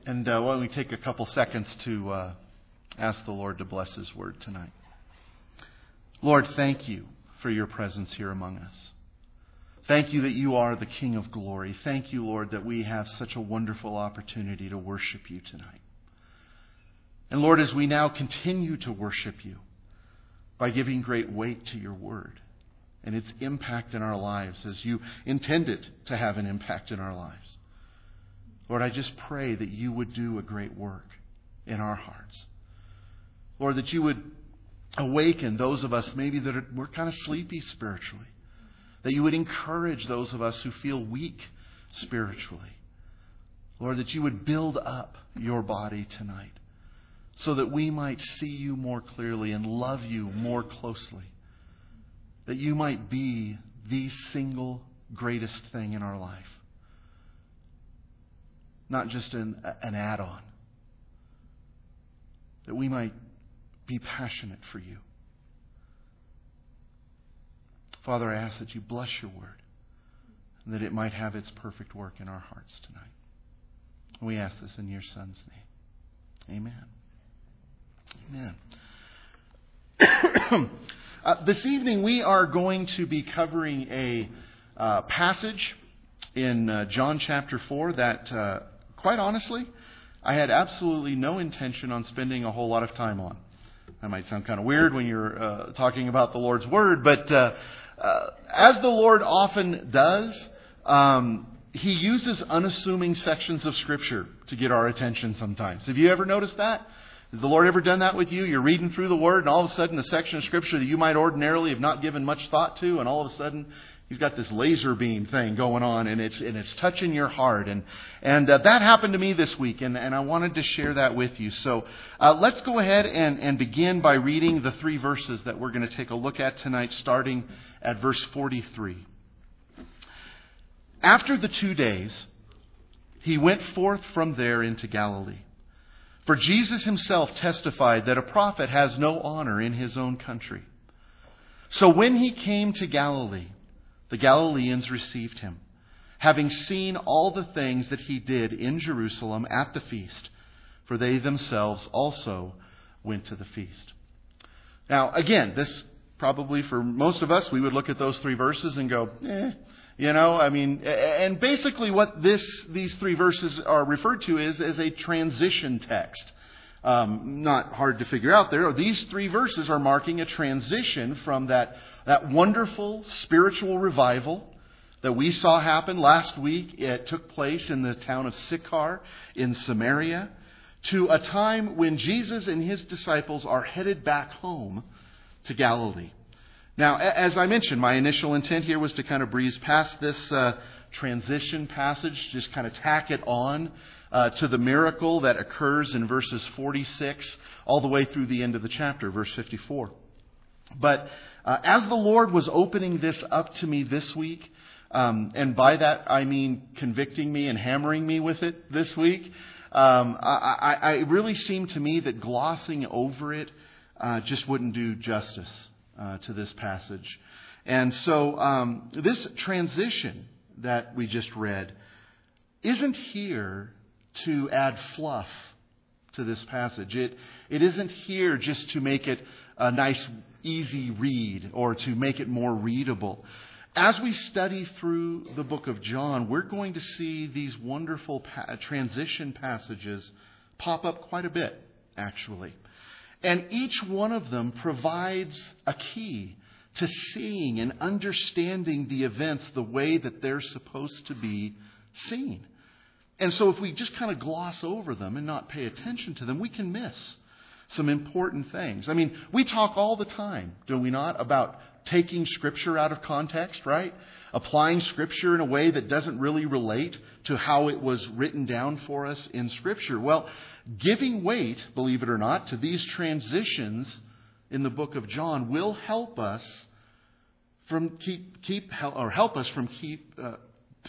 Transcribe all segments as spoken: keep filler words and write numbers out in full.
And uh, why don't we take a couple seconds to uh, ask the Lord to bless His Word tonight. Lord, thank you for your presence here among us. Thank you that you are the King of glory. Thank you, Lord, that we have such a wonderful opportunity to worship you tonight. And Lord, as we now continue to worship you by giving great weight to your Word and its impact in our lives as you intend it to have an impact in our lives, Lord, I just pray that you would do a great work in our hearts. Lord, that you would awaken those of us maybe that are, we're kind of sleepy spiritually. That you would encourage those of us who feel weak spiritually. Lord, that you would build up your body tonight so that we might see you more clearly and love you more closely. That you might be the single greatest thing in our life. Not just an, an add-on. That we might be passionate for you. Father, I ask that you bless your word and that it might have its perfect work in our hearts tonight. We ask this in your Son's name. Amen. Amen. uh, this evening we are going to be covering a uh, passage in uh, John chapter four that, uh, quite honestly, I had absolutely no intention on spending a whole lot of time on. That might sound kind of weird when you're uh, talking about the Lord's Word, but uh, uh, as the Lord often does, um, He uses unassuming sections of Scripture to get our attention sometimes. Have you ever noticed that? Has the Lord ever done that with you? You're reading through the Word and all of a sudden a section of Scripture that you might ordinarily have not given much thought to, and all of a sudden He's got this laser beam thing going on, and it's and it's touching your heart. And and uh, that happened to me this week, and, and I wanted to share that with you. So uh, let's go ahead and, and begin by reading the three verses that we're going to take a look at tonight, starting at verse forty-three. After the two days, he went forth from there into Galilee. For Jesus himself testified that a prophet has no honor in his own country. So when he came to Galilee, the Galileans received him, having seen all the things that he did in Jerusalem at the feast, for they themselves also went to the feast. Now, again, this probably for most of us, we would look at those three verses and go, eh, you know, I mean, and basically what this these three verses are referred to is as a transition text. Um, not hard to figure out there. These three verses are marking a transition from that That wonderful spiritual revival that we saw happen last week. It took place in the town of Sychar in Samaria, to a time when Jesus and his disciples are headed back home to Galilee. Now, as I mentioned, my initial intent here was to kind of breeze past this uh, transition passage, just kind of tack it on uh, to the miracle that occurs in verses forty-six all the way through the end of the chapter, verse fifty-four. But uh, as the Lord was opening this up to me this week, um, and by that I mean convicting me and hammering me with it this week, um, I, I, it really seemed to me that glossing over it uh, just wouldn't do justice uh, to this passage. And so um, this transition that we just read isn't here to add fluff to this passage. It it isn't here just to make it a nice, easy read or to make it more readable. As we study through the book of John, we're going to see these wonderful pa- transition passages pop up quite a bit, actually. And each one of them provides a key to seeing and understanding the events the way that they're supposed to be seen. And so if we just kind of gloss over them and not pay attention to them, we can miss some important things. I mean, we talk all the time, do we not, about taking Scripture out of context, right? Applying Scripture in a way that doesn't really relate to how it was written down for us in Scripture. Well, giving weight, believe it or not, to these transitions in the book of John will help us from keep keep or help us from keep. Uh,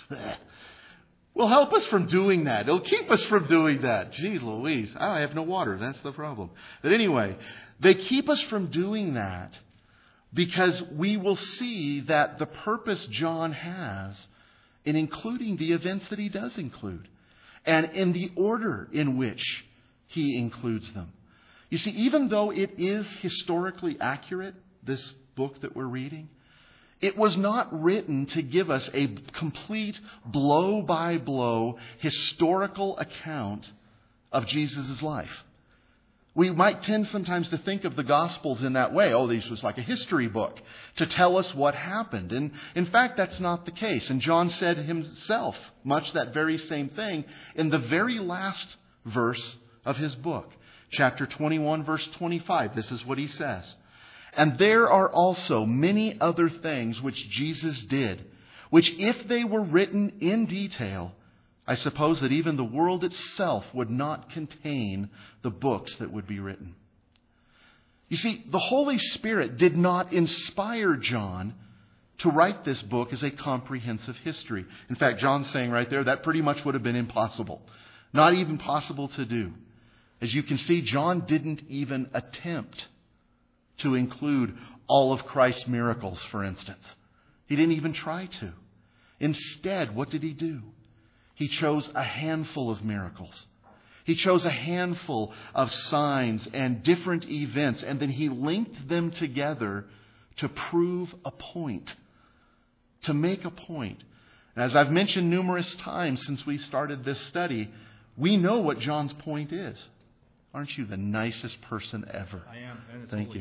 will help us from doing that. It'll keep us from doing that. Gee Louise, I have no water. That's the problem. But anyway, they keep us from doing that because we will see that the purpose John has in including the events that he does include and in the order in which he includes them. You see, even though it is historically accurate, this book that we're reading, it was not written to give us a complete blow-by-blow historical account of Jesus' life. We might tend sometimes to think of the Gospels in that way. Oh, this was like a history book to tell us what happened. And in fact, that's not the case. And John said himself much that very same thing in the very last verse of his book. Chapter twenty-one, verse twenty-five. This is what he says. And there are also many other things which Jesus did, which if they were written in detail, I suppose that even the world itself would not contain the books that would be written. You see, the Holy Spirit did not inspire John to write this book as a comprehensive history. In fact, John's saying right there, that pretty much would have been impossible. Not even possible to do. As you can see, John didn't even attempt to include all of Christ's miracles, for instance. He didn't even try to. Instead, what did he do? He chose a handful of miracles. He chose a handful of signs and different events, and then he linked them together to prove a point, to make a point. And as I've mentioned numerous times since we started this study, we know what John's point is. Aren't you the nicest person ever? I am. And it's Thank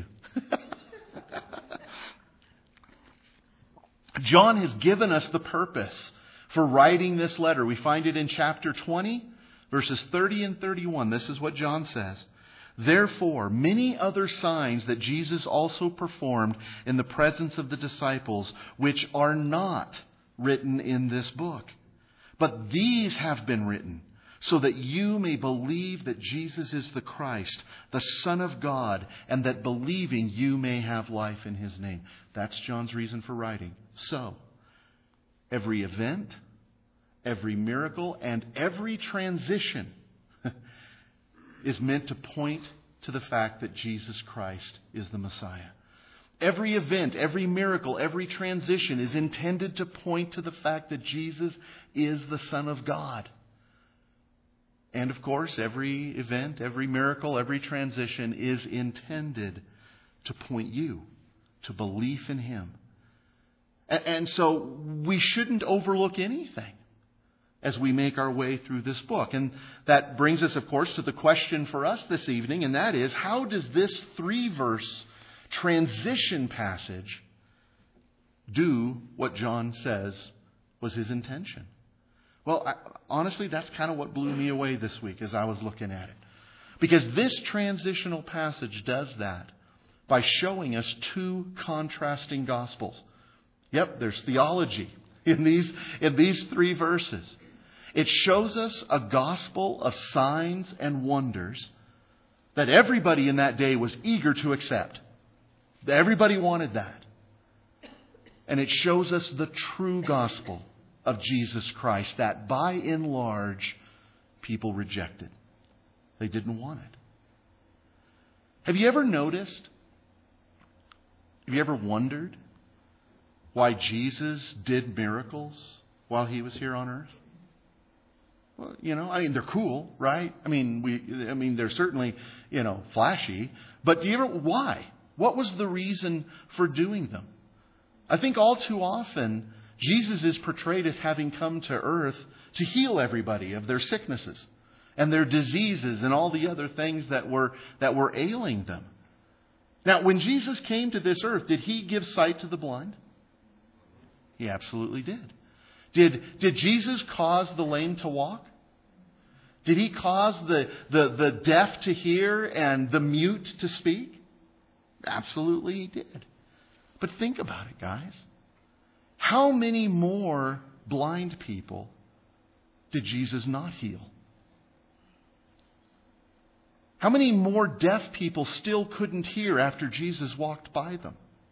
holy. you. John has given us the purpose for writing this letter. We find it in chapter twenty, verses thirty and thirty-one. This is what John says. Therefore, many other signs that Jesus also performed in the presence of the disciples, which are not written in this book. But these have been written, so that you may believe that Jesus is the Christ, the Son of God, and that believing you may have life in His name. That's John's reason for writing. So, every event, every miracle, and every transition is meant to point to the fact that Jesus Christ is the Messiah. Every event, every miracle, every transition is intended to point to the fact that Jesus is the Son of God. And of course, every event, every miracle, every transition is intended to point you to belief in Him. And so we shouldn't overlook anything as we make our way through this book. And that brings us, of course, to the question for us this evening, and that is, how does this three-verse transition passage do what John says was his intention? Well, I, honestly, that's kind of what blew me away this week as I was looking at it. Because this transitional passage does that by showing us two contrasting gospels. Yep, there's theology in these, in these three verses. It shows us a gospel of signs and wonders that everybody in that day was eager to accept. Everybody wanted that. And it shows us the true gospel of Jesus Christ that by and large people rejected. They didn't want it. Have you ever noticed? Have you ever wondered why Jesus did miracles while He was here on earth? Well, you know, I mean, they're cool, right? I mean, we, I mean, they're certainly, you know, flashy. But do you ever, why? What was the reason for doing them? I think all too often, Jesus is portrayed as having come to earth to heal everybody of their sicknesses and their diseases and all the other things that were, that were ailing them. Now, when Jesus came to this earth, did He give sight to the blind? He absolutely did. Did, did Jesus cause the lame to walk? Did He cause the, the, the deaf to hear and the mute to speak? Absolutely He did. But think about it, guys. How many more blind people did Jesus not heal? How many more deaf people still couldn't hear after Jesus walked by them?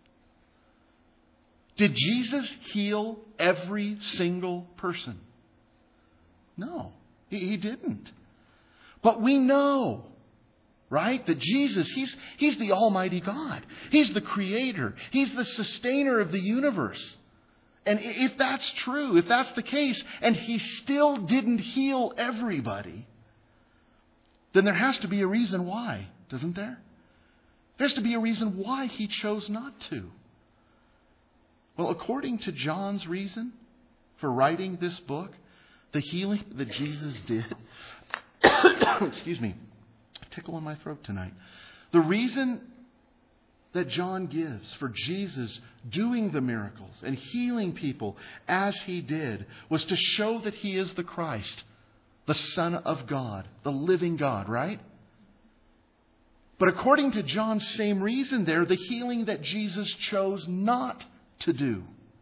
Did Jesus heal every single person? No, he, he didn't. But we know, right, that Jesus, he's, he's the Almighty God. He's the Creator. He's the sustainer of the universe. And if that's true, if that's the case, and He still didn't heal everybody, then there has to be a reason why, doesn't there? There has to be a reason why He chose not to. Well, according to John's reason for writing this book, the healing that Jesus did, excuse me, a tickle in my throat tonight. The reason that John gives for Jesus doing the miracles and healing people as He did was to show that He is the Christ, the Son of God, the living God, right? But according to John's same reason there, the healing that Jesus chose not to do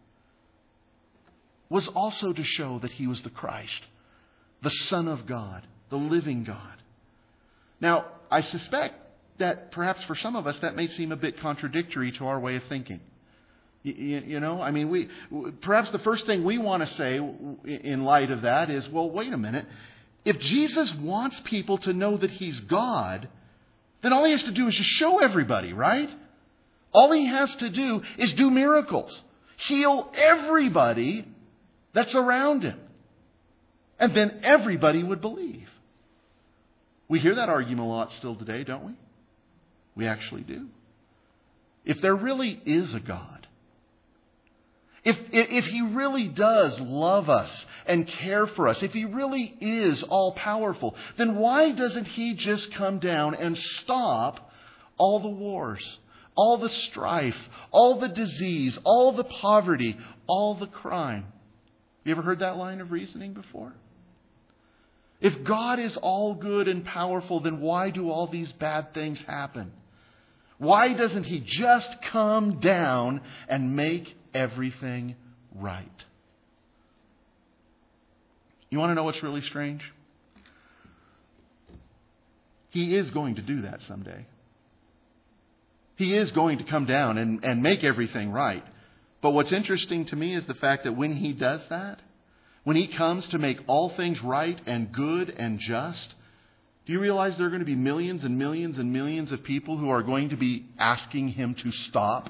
was also to show that He was the Christ, the Son of God, the living God. Now, I suspect that perhaps for some of us that may seem a bit contradictory to our way of thinking. You, you know, I mean, we perhaps the first thing we want to say in light of that is, well, wait a minute. If Jesus wants people to know that He's God, then all He has to do is just show everybody, right? All He has to do is do miracles. Heal everybody that's around Him. And then everybody would believe. We hear that argument a lot still today, don't we? We actually do. If there really is a God, if, if He really does love us and care for us, if He really is all-powerful, then why doesn't He just come down and stop all the wars, all the strife, all the disease, all the poverty, all the crime? You ever heard that line of reasoning before? If God is all good and powerful, then why do all these bad things happen? Why doesn't He just come down and make everything right? You want to know what's really strange? He is going to do that someday. He is going to come down and, and make everything right. But what's interesting to me is the fact that when He does that, when He comes to make all things right and good and just, do you realize there are going to be millions and millions and millions of people who are going to be asking Him to stop?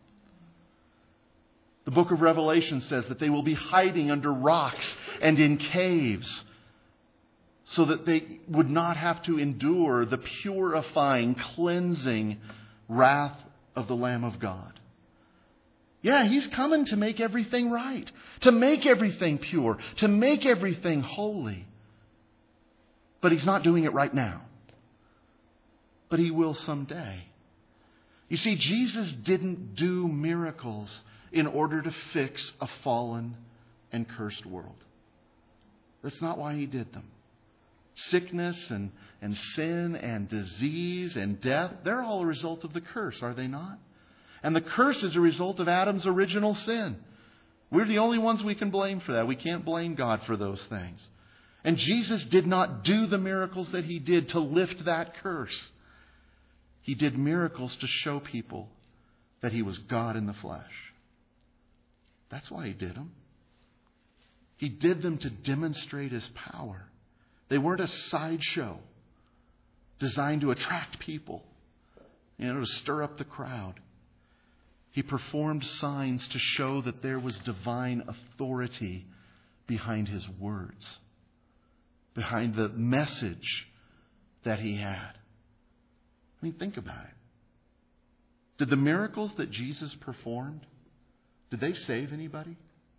The book of Revelation says that they will be hiding under rocks and in caves so that they would not have to endure the purifying, cleansing wrath of the Lamb of God. Yeah, He's coming to make everything right, to make everything pure, to make everything holy. But He's not doing it right now. But He will someday. You see, Jesus didn't do miracles in order to fix a fallen and cursed world. That's not why He did them. Sickness and, and sin and disease and death, they're all a result of the curse, are they not? And the curse is a result of Adam's original sin. We're the only ones we can blame for that. We can't blame God for those things. And Jesus did not do the miracles that He did to lift that curse. He did miracles to show people that He was God in the flesh. That's why He did them. He did them to demonstrate His power. They weren't a sideshow designed to attract people, you know, to stir up the crowd. He performed signs to show that there was divine authority behind His words, behind the message that He had. I mean, think about it. Did the miracles that Jesus performed, did they save anybody?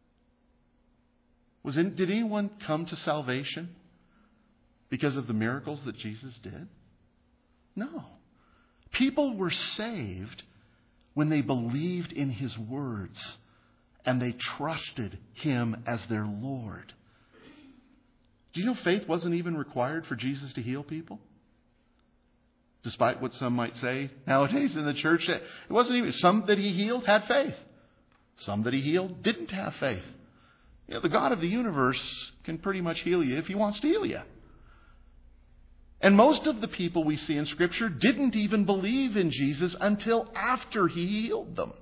Was in, did anyone come to salvation because of the miracles that Jesus did? No. People were saved when they believed in His words and they trusted Him as their Lord. Do you know faith wasn't even required for Jesus to heal people? Despite what some might say nowadays in the church, it wasn't even. Some that He healed had faith. Some that He healed didn't have faith. You know, the God of the universe can pretty much heal you if He wants to heal you. And most of the people we see in Scripture didn't even believe in Jesus until after He healed them.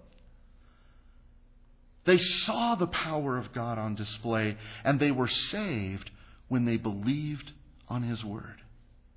They saw the power of God on display, and they were saved when they believed on His Word.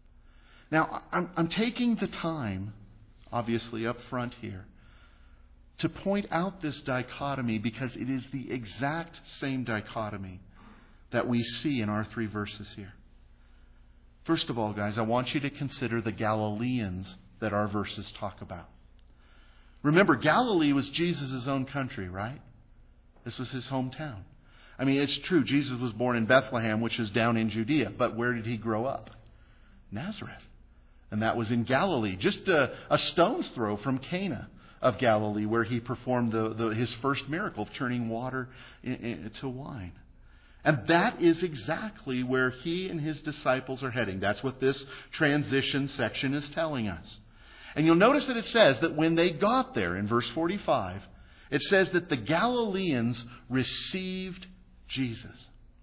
Now, I'm, I'm taking the time, obviously up front here, to point out this dichotomy because it is the exact same dichotomy that we see in our three verses here. First of all, guys, I want you to consider the Galileans that our verses talk about. Remember, Galilee was Jesus' own country, right? This was his hometown. I mean, it's true, Jesus was born in Bethlehem, which is down in Judea. But where did he grow up? Nazareth. And that was in Galilee, just a, a stone's throw from Cana of Galilee, where he performed the, the, his first miracle of turning water in, in, to wine. And that is exactly where he and his disciples are heading. That's what this transition section is telling us. And you'll notice that it says that when they got there, in verse forty-five, it says that the Galileans received Jesus.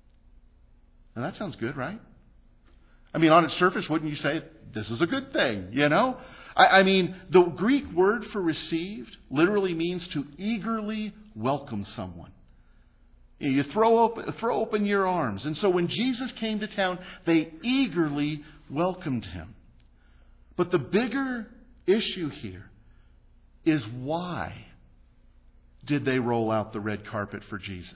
Now that sounds good, right? I mean, on its surface, wouldn't you say, this is a good thing, you know? I, I mean, the Greek word for received literally means to eagerly welcome someone. You throw open, throw open your arms. And so when Jesus came to town, they eagerly welcomed him. But the bigger issue here is, why did they roll out the red carpet for Jesus?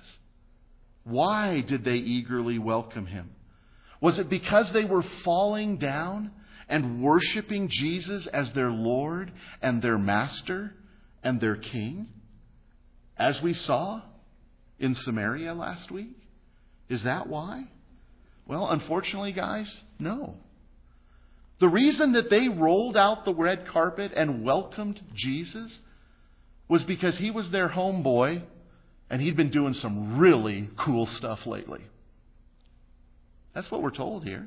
Why did they eagerly welcome him? Was it because they were falling down and worshiping Jesus as their Lord and their Master and their King, as we saw in Samaria last week? Is that why? Well, unfortunately, guys, no. The reason that they rolled out the red carpet and welcomed Jesus was because he was their homeboy and he'd been doing some really cool stuff lately. That's what we're told here.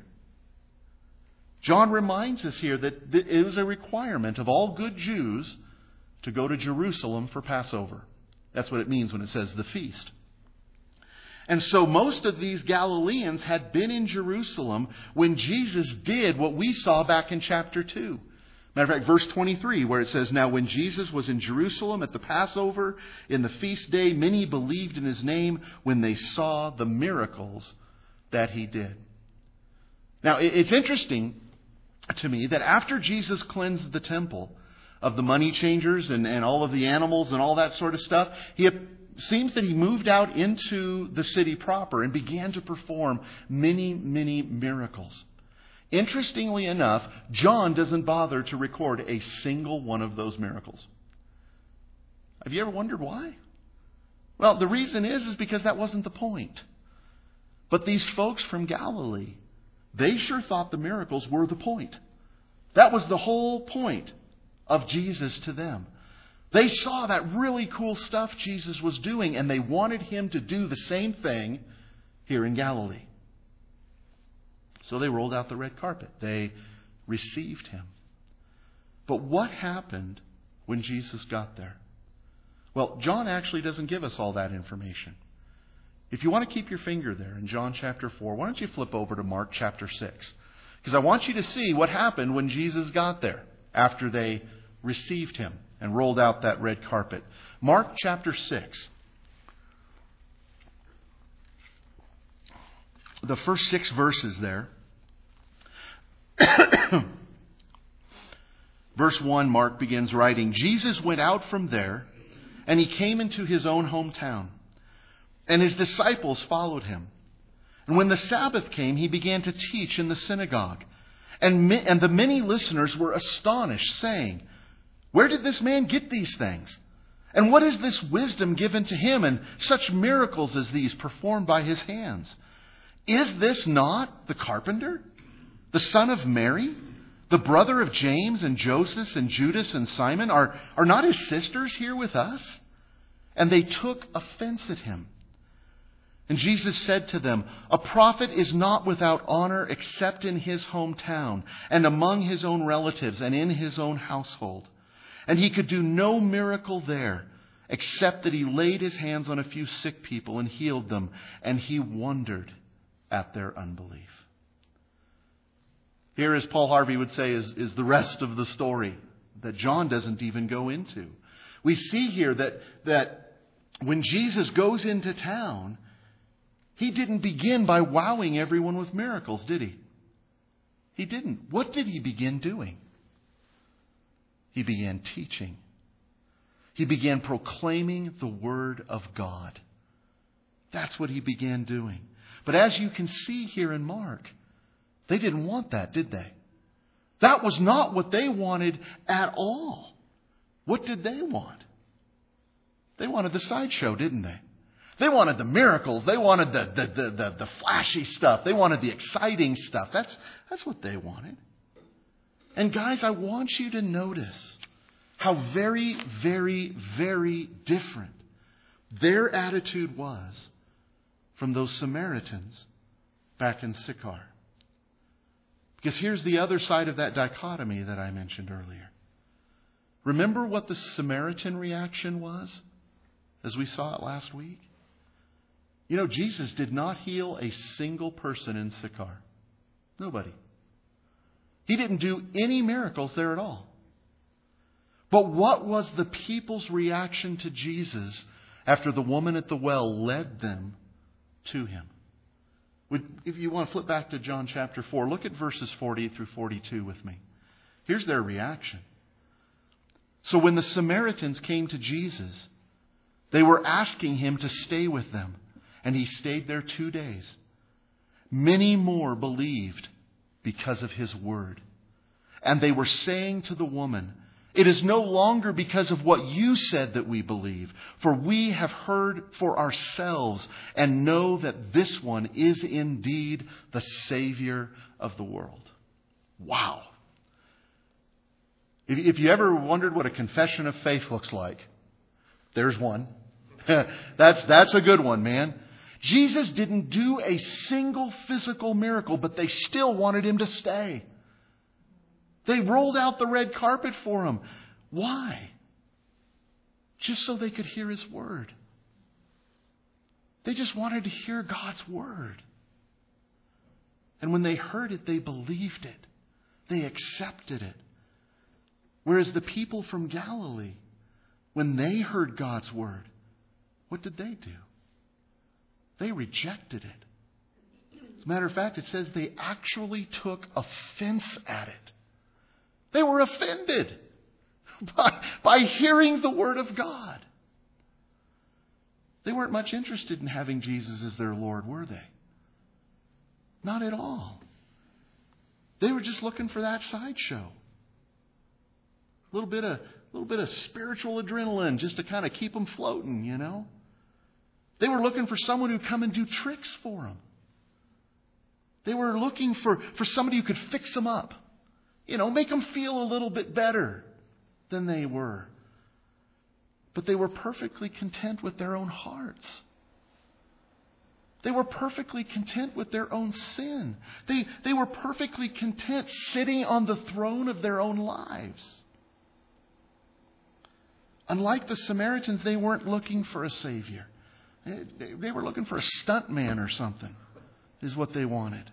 John reminds us here that it was a requirement of all good Jews to go to Jerusalem for Passover. That's what it means when it says the feast. And so most of these Galileans had been in Jerusalem when Jesus did what we saw back in chapter two. Matter of fact, verse twenty-three, where it says, "Now when Jesus was in Jerusalem at the Passover, in the feast day, many believed in his name when they saw the miracles that he did." Now, it's interesting to me that after Jesus cleansed the temple of the money changers and, and all of the animals and all that sort of stuff, he seems that he moved out into the city proper and began to perform many, many miracles. Interestingly enough, John doesn't bother to record a single one of those miracles. Have you ever wondered why? Well, the reason is, is because that wasn't the point. But these folks from Galilee, they sure thought the miracles were the point. That was the whole point of Jesus to them. They saw that really cool stuff Jesus was doing, and they wanted him to do the same thing here in Galilee. So they rolled out the red carpet. They received him. But what happened when Jesus got there? Well, John actually doesn't give us all that information. If you want to keep your finger there in John chapter four, why don't you flip over to Mark chapter six? Because I want you to see what happened when Jesus got there after they received him and rolled out that red carpet. Mark chapter six. The first six verses there. Verse one, Mark begins writing, "Jesus went out from there, and he came into his own hometown. And his disciples followed him. And when the Sabbath came, he began to teach in the synagogue. And, mi- and the many listeners were astonished, saying, 'Where did this man get these things? And what is this wisdom given to him, and such miracles as these performed by his hands? Is this not the carpenter, the son of Mary, the brother of James and Joseph and Judas and Simon? Are, are not his sisters here with us?' And they took offense at him. And Jesus said to them, 'A prophet is not without honor except in his hometown and among his own relatives and in his own household.' And he could do no miracle there except that he laid his hands on a few sick people and healed them. And he wondered at their unbelief." Here, as Paul Harvey would say, is, is the rest of the story that John doesn't even go into. We see here that, that when Jesus goes into town, he didn't begin by wowing everyone with miracles, did he? He didn't. What did he begin doing? He began teaching. He began proclaiming the Word of God. That's what he began doing. But as you can see here in Mark, they didn't want that, did they? That was not what they wanted at all. What did they want? They wanted the sideshow, didn't they? They wanted the miracles. They wanted the, the, the, the, the flashy stuff. They wanted the exciting stuff. That's, that's what they wanted. And guys, I want you to notice how very, very, very different their attitude was from those Samaritans back in Sychar. Because here's the other side of that dichotomy that I mentioned earlier. Remember what the Samaritan reaction was as we saw it last week? You know, Jesus did not heal a single person in Sychar. Nobody. He didn't do any miracles there at all. But what was the people's reaction to Jesus after the woman at the well led them to him? If you want to flip back to John chapter four, look at verses forty through forty-two with me. Here's their reaction. So when the Samaritans came to Jesus, they were asking him to stay with them, and he stayed there two days. Many more believed because of his word. And they were saying to the woman, "It is no longer because of what you said that we believe, for we have heard for ourselves and know that this one is indeed the Savior of the world." Wow. If you ever wondered what a confession of faith looks like, there's one. that's, that's a good one, man. Jesus didn't do a single physical miracle, but they still wanted him to stay. They rolled out the red carpet for him. Why? Just so they could hear his word. They just wanted to hear God's word. And when they heard it, they believed it. They accepted it. Whereas the people from Galilee, when they heard God's word, what did they do? They rejected it. As a matter of fact, it says they actually took offense at it. They were offended by, by hearing the word of God. They weren't much interested in having Jesus as their Lord, were they? Not at all. They were just looking for that sideshow. A little bit of, little bit of spiritual adrenaline just to kind of keep them floating, you know. They were looking for someone who'd come and do tricks for them. They were looking for, for somebody who could fix them up. You know, make them feel a little bit better than they were. But they were perfectly content with their own hearts. They were perfectly content with their own sin. They, they were perfectly content sitting on the throne of their own lives. Unlike the Samaritans, they weren't looking for a Savior. They, they were looking for a stunt man or something, is what they wanted.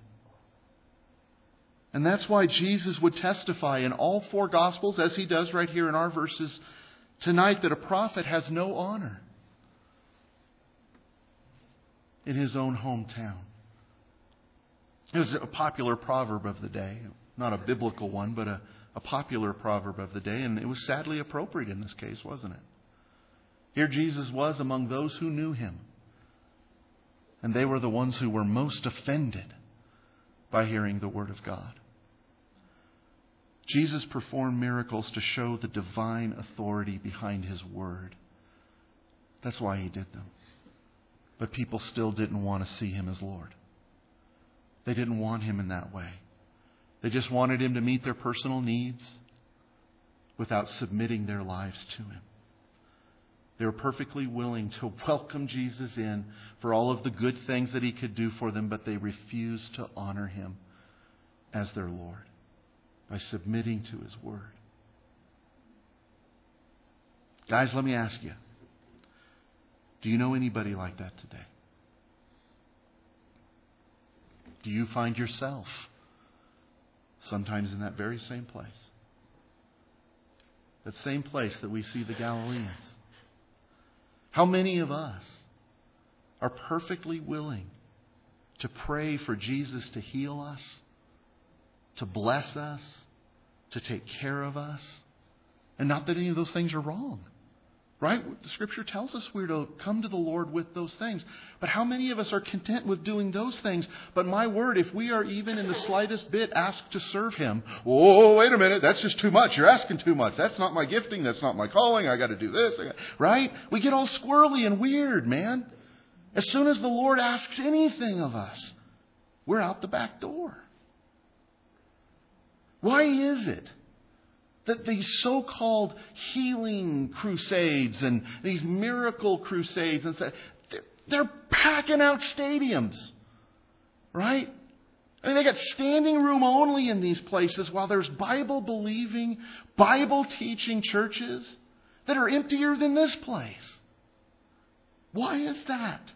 And that's why Jesus would testify in all four Gospels, as he does right here in our verses tonight, that a prophet has no honor in his own hometown. It was a popular proverb of the day. Not a biblical one, but a, a popular proverb of the day. And it was sadly appropriate in this case, wasn't it? Here Jesus was among those who knew him. And they were the ones who were most offended by hearing the word of God. Jesus performed miracles to show the divine authority behind his word. That's why he did them. But people still didn't want to see him as Lord. They didn't want him in that way. They just wanted him to meet their personal needs without submitting their lives to him. They were perfectly willing to welcome Jesus in for all of the good things that he could do for them, but they refused to honor him as their Lord by submitting to his word. Guys, let me ask you, do you know anybody like that today? Do you find yourself sometimes in that very same place? That same place that we see the Galileans. How many of us are perfectly willing to pray for Jesus to heal us, to bless us, to take care of us? And not that any of those things are wrong. Right? The Scripture tells us we're to come to the Lord with those things. But how many of us are content with doing those things? But my word, if we are even in the slightest bit asked to serve Him, oh, wait a minute, that's just too much. You're asking too much. That's not my gifting. That's not my calling. I got to do this. Right? We get all squirrely and weird, man. As soon as the Lord asks anything of us, we're out the back door. Why is it that these so-called healing crusades and these miracle crusades, and they're packing out stadiums, right? I mean, they got standing room only in these places while there's Bible-believing, Bible-teaching churches that are emptier than this place. Why is that?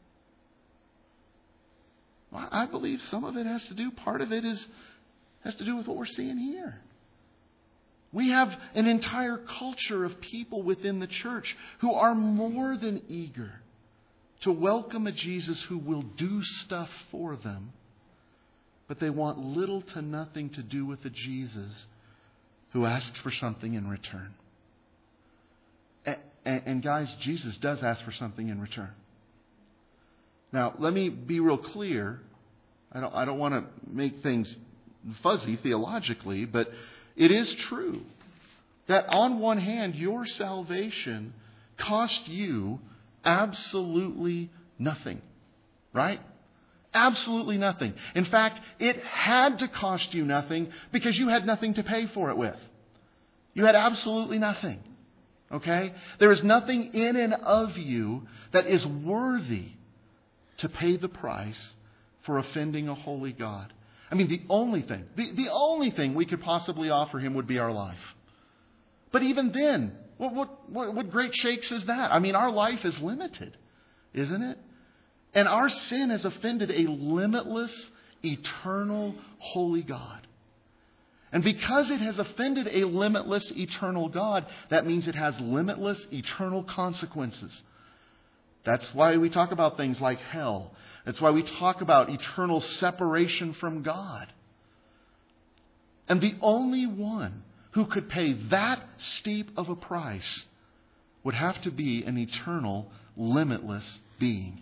Well, I believe some of it has to do, part of it is has to do with what we're seeing here. We have an entire culture of people within the church who are more than eager to welcome a Jesus who will do stuff for them, but they want little to nothing to do with a Jesus who asks for something in return. And, and, and guys, Jesus does ask for something in return. Now, let me be real clear. I don't, I don't want to make things fuzzy theologically, but it is true that on one hand, your salvation cost you absolutely nothing. Right? Absolutely nothing. In fact, it had to cost you nothing because you had nothing to pay for it with. You had absolutely nothing. Okay? There is nothing in and of you that is worthy to pay the price for offending a holy God. I mean, the only thing, the, the only thing we could possibly offer Him would be our life. But even then, what, what, what, what great shakes is that? I mean, our life is limited, isn't it? And our sin has offended a limitless, eternal, holy God. And because it has offended a limitless, eternal God, that means it has limitless, eternal consequences. That's why we talk about things like hell. That's why we talk about eternal separation from God. And the only one who could pay that steep of a price would have to be an eternal, limitless being.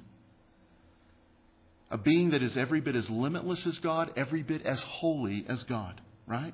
A being that is every bit as limitless as God, every bit as holy as God, right?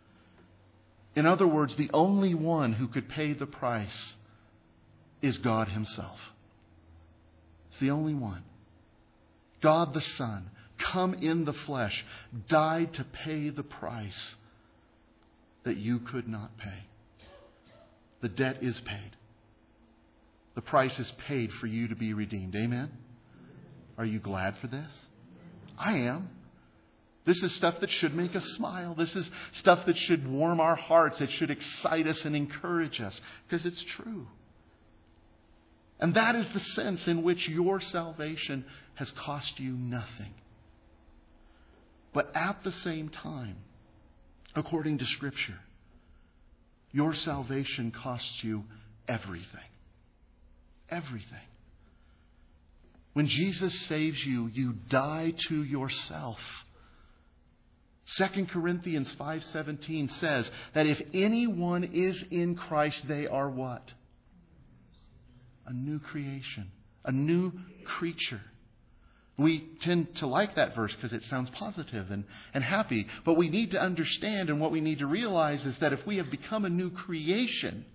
In other words, the only one who could pay the price is God Himself. It's the only one. God the Son, come in the flesh, died to pay the price that you could not pay. The debt is paid. The price is paid for you to be redeemed. Amen? Are you glad for this? I am. This is stuff that should make us smile. This is stuff that should warm our hearts. It should excite us and encourage us because it's true. And that is the sense in which your salvation has cost you nothing. But at the same time, according to Scripture, your salvation costs you everything. Everything. When Jesus saves you, you die to yourself. Second Corinthians five seventeen says that if anyone is in Christ, they are what? A new creation, a new creature. We tend to like that verse because it sounds positive and, and happy. But we need to understand, and what we need to realize is that if we have become a new creation,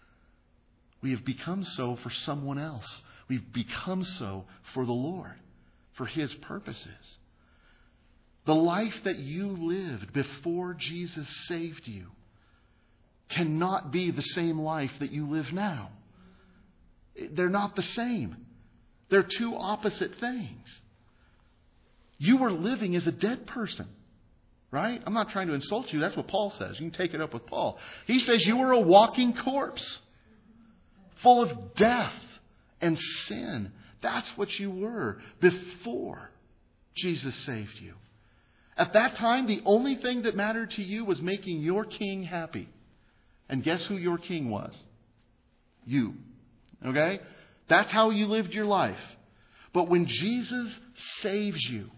we have become so for someone else. We've become so for the Lord, for His purposes. The life that you lived before Jesus saved you cannot be the same life that you live now. They're not the same. They're two opposite things. You were living as a dead person, right? I'm not trying to insult you. That's what Paul says. You can take it up with Paul. He says you were a walking corpse, full of death and sin. That's what you were before Jesus saved you. At that time, the only thing that mattered to you was making your king happy. And guess who your king was? You. Okay? That's how you lived your life. But when Jesus saves you,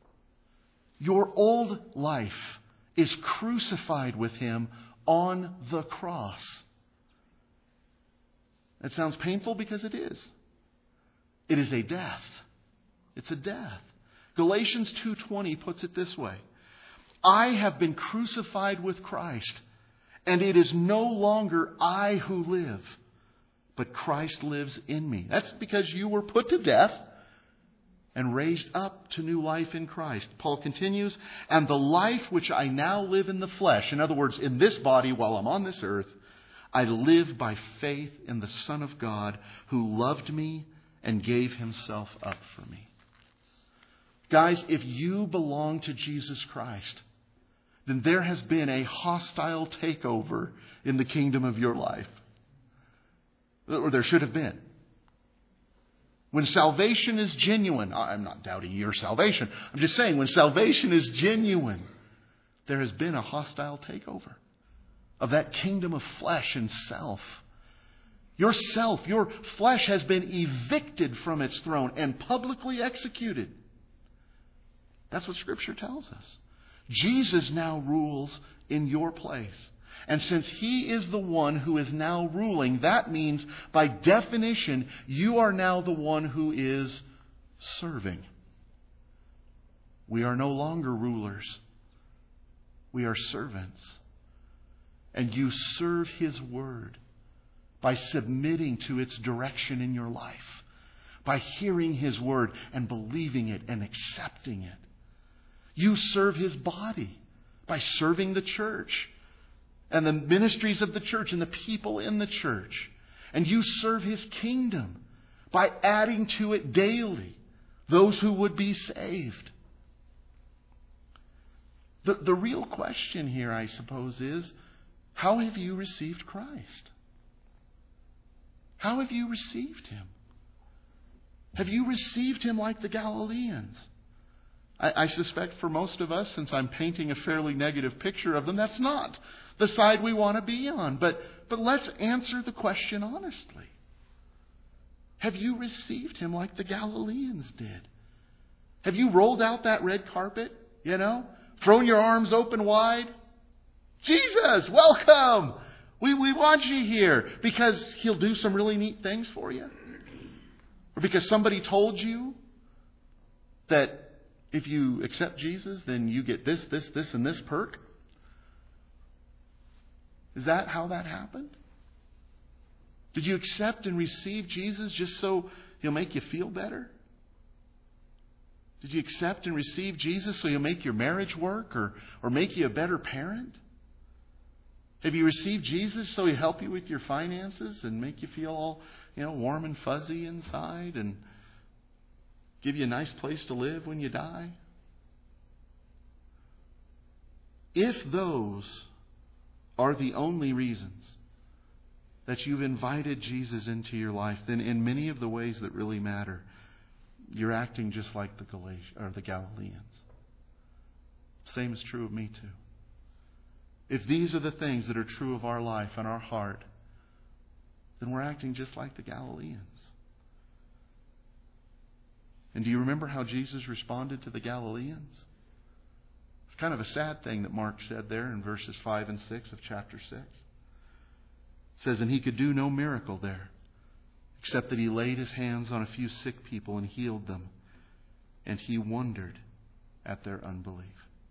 your old life is crucified with Him on the cross. It sounds painful because it is. It is a death. It's a death. Galatians two twenty puts it this way. I have been crucified with Christ, and it is no longer I who live, but Christ lives in me. That's because you were put to death and raised up to new life in Christ. Paul continues, and the life which I now live in the flesh, in other words, in this body while I'm on this earth, I live by faith in the Son of God who loved me and gave himself up for me. Guys, if you belong to Jesus Christ, then there has been a hostile takeover in the kingdom of your life. Or there should have been. When salvation is genuine, I'm not doubting your salvation. I'm just saying, when salvation is genuine, there has been a hostile takeover of that kingdom of flesh and self. Your self, your flesh has been evicted from its throne and publicly executed. That's what Scripture tells us. Jesus now rules in your place. And since He is the one who is now ruling, that means by definition, you are now the one who is serving. We are no longer rulers. We are servants. And you serve His Word by submitting to its direction in your life, by hearing His Word and believing it and accepting it. You serve His body by serving the church and the ministries of the church and the people in the church. And you serve His kingdom by adding to it daily those who would be saved. The, the real question here, I suppose, is, how have you received Christ? How have you received Him? Have you received Him like the Galileans? I, I suspect for most of us, since I'm painting a fairly negative picture of them, that's not the side we want to be on. But, but let's answer the question honestly. Have you received Him like the Galileans did? Have you rolled out that red carpet, you know, thrown your arms open wide? Jesus, welcome! We, we want you here because He'll do some really neat things for you. Or because somebody told you that if you accept Jesus, then you get this, this, this, and this perk. Is that how that happened? Did you accept and receive Jesus just so He'll make you feel better? Did you accept and receive Jesus so He'll make your marriage work or, or make you a better parent? Have you received Jesus so He'll help you with your finances and make you feel all, you know, warm and fuzzy inside and give you a nice place to live when you die? If those are the only reasons that you've invited Jesus into your life, then in many of the ways that really matter, you're acting just like the Galatians or the Galileans. Same is true of me too. If these are the things that are true of our life and our heart, then we're acting just like the Galileans. And do you remember how Jesus responded to the Galileans? It's kind of a sad thing that Mark said there in verses five and six of chapter six. It says, and He could do no miracle there, except that He laid His hands on a few sick people and healed them. And He wondered at their unbelief.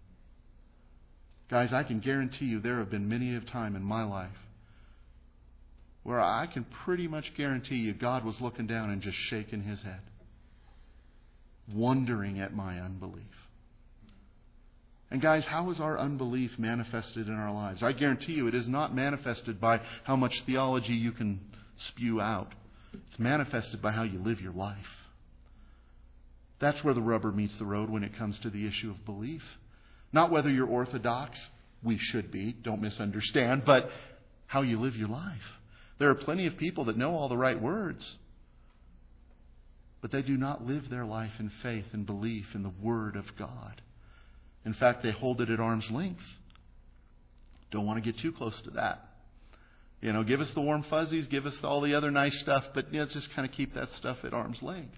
Guys, I can guarantee you there have been many a time in my life where I can pretty much guarantee you God was looking down and just shaking His head, wondering at my unbelief. And guys, how is our unbelief manifested in our lives? I guarantee you it is not manifested by how much theology you can spew out. It's manifested by how you live your life. That's where the rubber meets the road when it comes to the issue of belief. Not whether you're orthodox, we should be, don't misunderstand, but how you live your life. There are plenty of people that know all the right words, but they do not live their life in faith and belief in the Word of God. In fact, they hold it at arm's length. Don't want to get too close to that. You know, give us the warm fuzzies, give us all the other nice stuff, but you know, just kind of keep that stuff at arm's length.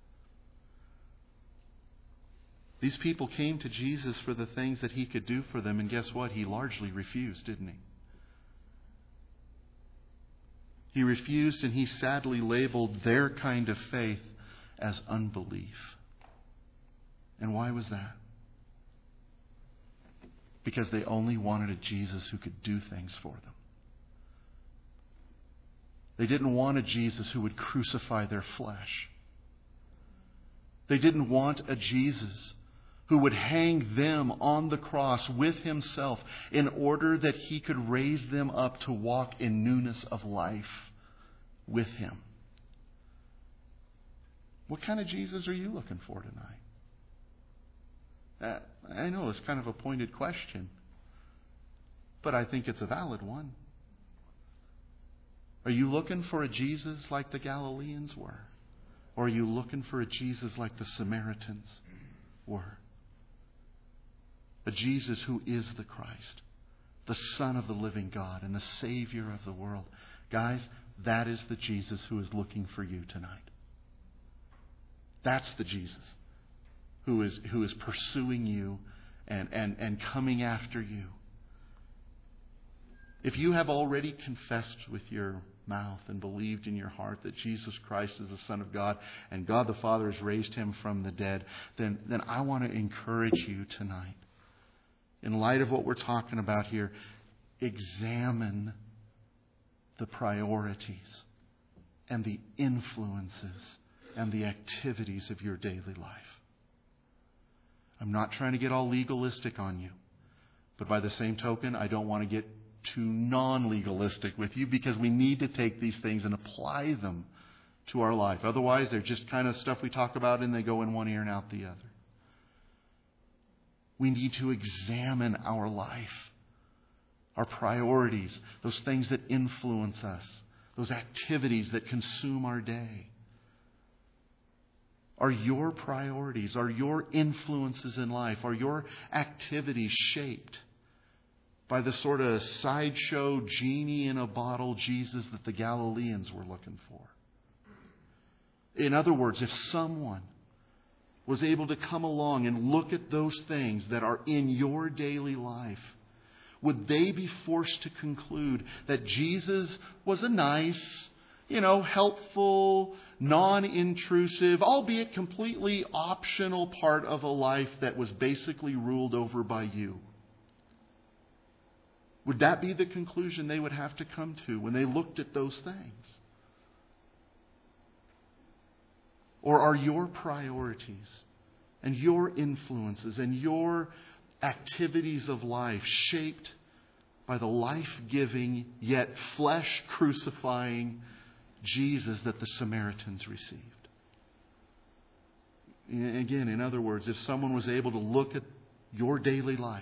These people came to Jesus for the things that He could do for them, and guess what? He largely refused, didn't He? He refused, and he sadly labeled their kind of faith as unbelief. And why was that? Because they only wanted a Jesus who could do things for them. They didn't want a Jesus who would crucify their flesh. They didn't want a Jesus who would hang them on the cross with himself in order that he could raise them up to walk in newness of life with him. What kind of Jesus are you looking for tonight? Uh, I know it's kind of a pointed question, but I think it's a valid one. Are you looking for a Jesus like the Galileans were? Or are you looking for a Jesus like the Samaritans were? A Jesus who is the Christ, the Son of the living God, and the Savior of the world. Guys, that is the Jesus who is looking for you tonight. That's the Jesus who is who is pursuing you and, and, and coming after you. If you have already confessed with your mouth and believed in your heart that Jesus Christ is the Son of God and God the Father has raised him from the dead, then, then I want to encourage you tonight, in light of what we're talking about here, examine the priorities and the influences and the activities of your daily life. I'm not trying to get all legalistic on you, but by the same token, I don't want to get too non-legalistic with you, because we need to take these things and apply them to our life. Otherwise, they're just kind of stuff we talk about and they go in one ear and out the other. We need to examine our life, our priorities, those things that influence us, those activities that consume our day. Are your priorities, are your influences in life, are your activities shaped by the sort of sideshow genie in a bottle Jesus that the Galileans were looking for? In other words, if someone was able to come along and look at those things that are in your daily life, would they be forced to conclude that Jesus was a nice, you know, helpful, non-intrusive, albeit completely optional part of a life that was basically ruled over by you? Would that be the conclusion they would have to come to when they looked at those things? Or are your priorities and your influences and your activities of life shaped by the life-giving yet flesh-crucifying Jesus that the Samaritans received? Again, in other words, if someone was able to look at your daily life,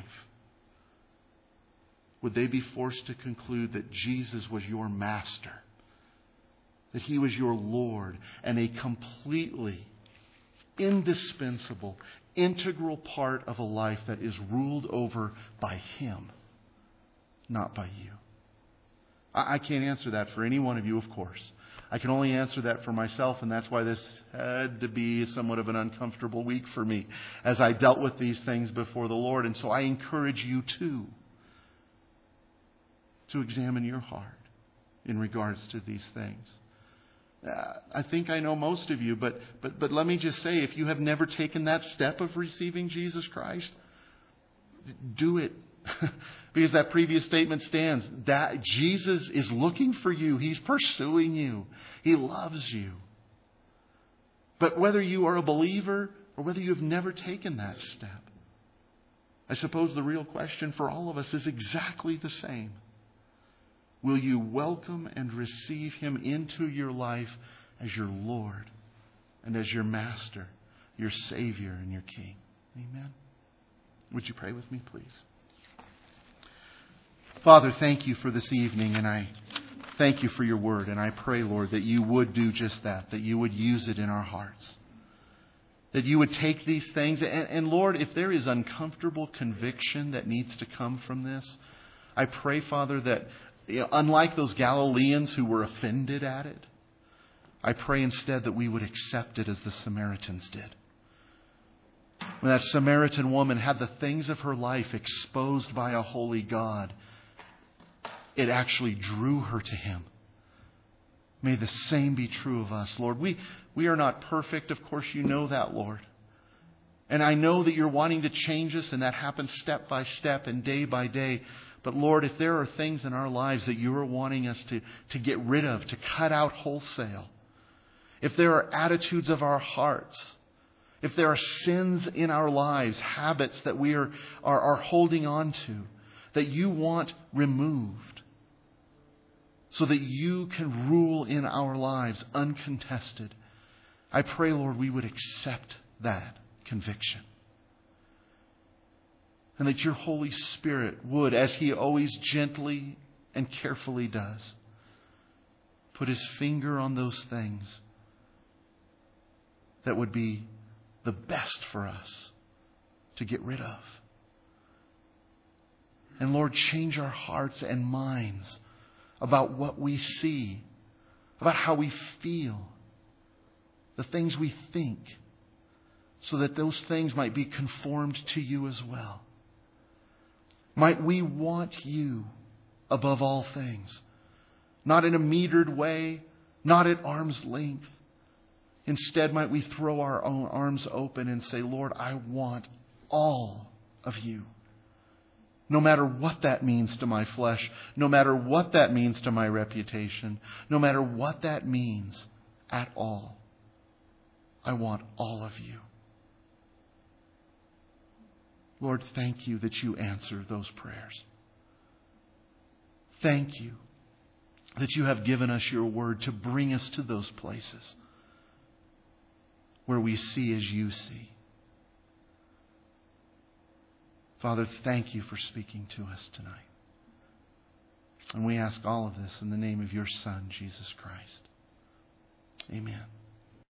would they be forced to conclude that Jesus was your master, that he was your Lord, and a completely indispensable, integral part of a life that is ruled over by him, not by you? I can't answer that for any one of you, of course. I can only answer that for myself, and that's why this had to be somewhat of an uncomfortable week for me as I dealt with these things before the Lord. And so I encourage you too to examine your heart in regards to these things. Uh, I think I know most of you, but, but, but let me just say, if you have never taken that step of receiving Jesus Christ, do it. Because that previous statement stands. That Jesus is looking for you. He's pursuing you. He loves you. But whether you are a believer or whether you have never taken that step, I suppose the real question for all of us is exactly the same. Will you welcome and receive him into your life as your Lord and as your Master, your Savior and your King? Amen. Would you pray with me, please? Father, thank you for this evening, and I thank you for your word. And I pray, Lord, that you would do just that, that you would use it in our hearts. That you would take these things, and, and Lord, if there is uncomfortable conviction that needs to come from this, I pray, Father, that you know, unlike those Galileans who were offended at it, I pray instead that we would accept it as the Samaritans did. When that Samaritan woman had the things of her life exposed by a holy God, it actually drew her to him. May the same be true of us, Lord. We, we are not perfect. Of course, you know that, Lord. And I know that you're wanting to change us, and that happens step by step and day by day. But Lord, if there are things in our lives that you are wanting us to, to get rid of, to cut out wholesale, if there are attitudes of our hearts, if there are sins in our lives, habits that we are, are, are holding on to, that you want removed, so that you can rule in our lives uncontested, I pray, Lord, we would accept that conviction. And that your Holy Spirit would, as He always gently and carefully does, put His finger on those things that would be the best for us to get rid of. And Lord, change our hearts and minds about what we see, about how we feel, the things we think, so that those things might be conformed to you as well. Might we want you above all things, not in a metered way, not at arm's length. Instead, might we throw our own arms open and say, Lord, I want all of you. No matter what that means to my flesh, no matter what that means to my reputation, no matter what that means at all, I want all of you. Lord, thank you that you answer those prayers. Thank you that you have given us your word to bring us to those places where we see as you see. Father, thank you for speaking to us tonight. And we ask all of this in the name of your Son, Jesus Christ. Amen.